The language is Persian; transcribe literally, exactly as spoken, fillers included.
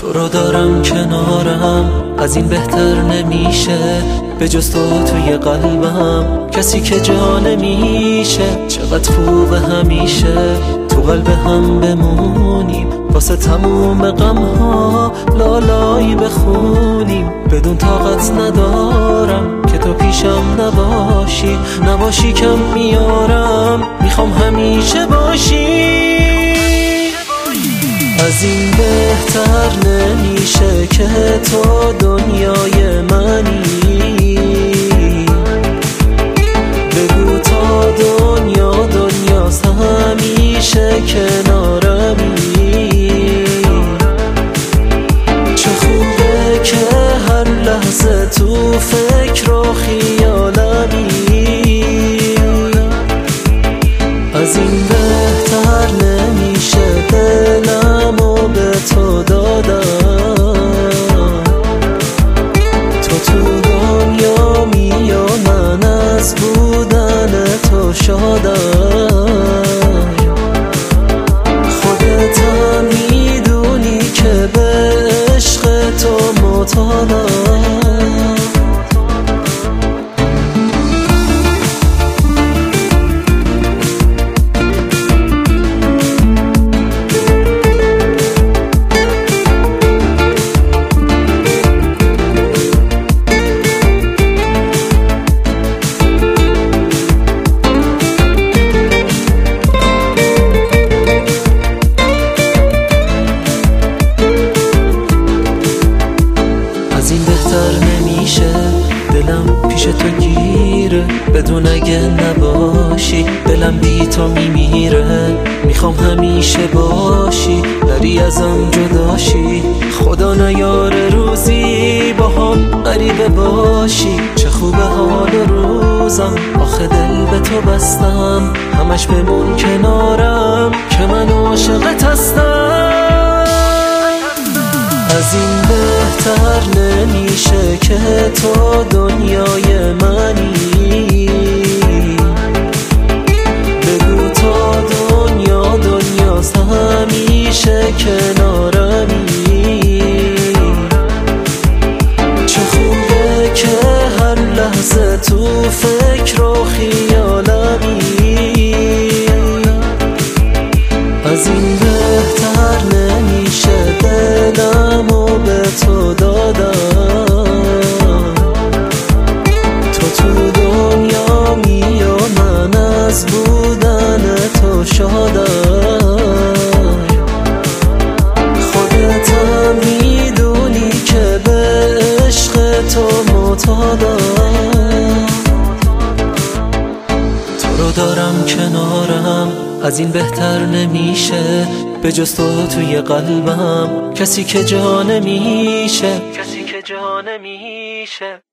تو رو دارم کنارم، از این بهتر نمیشه. به جز تو توی قلبم کسی که جا نمیشه. چقدر خوبه همیشه تو قلب هم بمونیم، واسه تموم غم ها لالایی بخونیم. بدون طاقت ندارم که تو پیشم نباشی، نباشی کم میارم، میخوام همیشه باشی. از این بهتر نمیشه که تو دنیای منی. بگو تا دنیا دنیاست همیشه کنارمی. چه خوبه که هر لحظه تو فکر و خیالمی. از این بهتر نمیشه دلمو به تو دادم. تو تو دنیا می و من از بودن تو شادم. خودت هم میدونی که به عشق تو معتادم. نمیشه دلم پیش تو گیره، بدون اگه نباشی دلم بی تو میمیره. میخوام همیشه باشی، نری ازم جداشی. خدا نیاره روزی با هم غریبه باشی. چه خوبه حال روزم، آخه دل به تو بستم. همش بمون کنارم که من عاشقت هستم. از این بهتر نمیشه که تو دنیای منی. بگو تا دنیا دنیاست همیشه کنارمی. چه خوبه که هر لحظه تو فکر و خیالمی. از این بهتر نمیشه دلمو به تو دادم. تو تو دنیا می و من از بودن تو شادم. خودت هم میدونی که به عشق تو معتادم. تو رو دارم کنارم، از این بهتر نمیشه. به جز تو توی قلبم کسی که جا نمیشه. کسی که جا نمیشه.